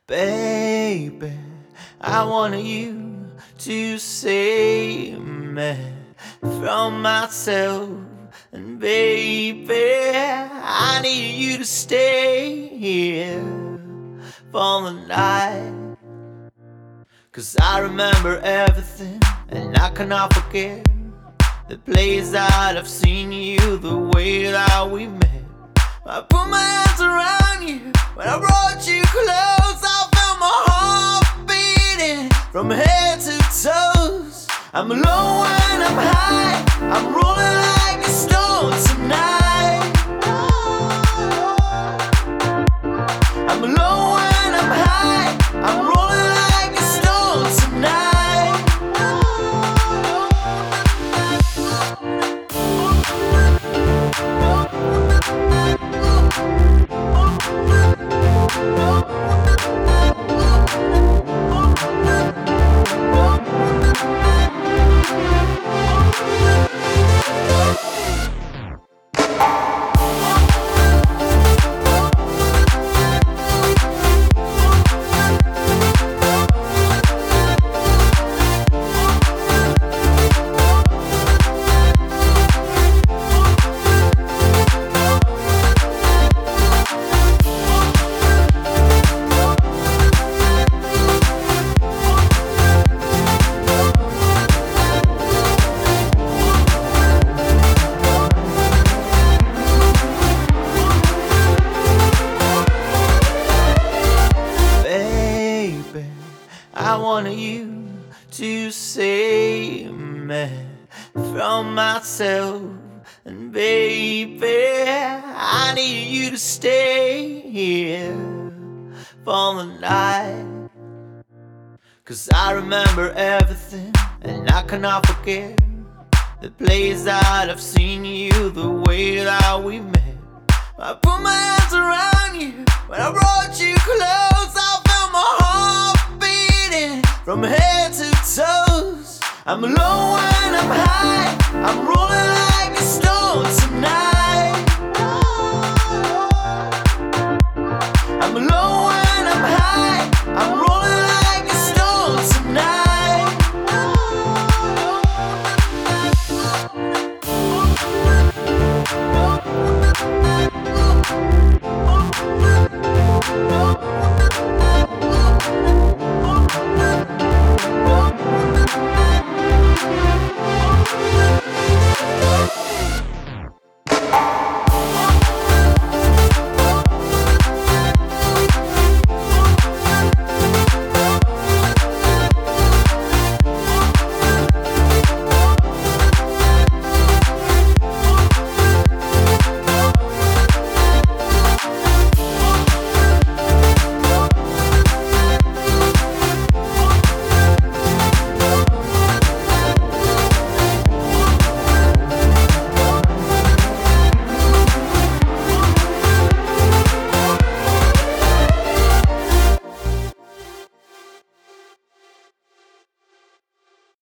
Baby, I want you to save me from myself. And baby, I need you to stay here for the night. 'Cause I remember everything and I cannot forget the place that I've seen you, the way that we met. I put my arms around you when I brought you close. I felt my heart beating from head to toes. I'm low when I'm high, I'm rolling like a stone tonight. I'm low when I'm high, I'm rolling like a stone tonight. I want you to save me from myself. And baby, I need you to stay here for the night. 'Cause I remember everything and I cannot forget the place that I've seen you, the way that we met. I put my arms around you when I brought you close. I felt my heart beating from head to toes. I'm low when I'm high.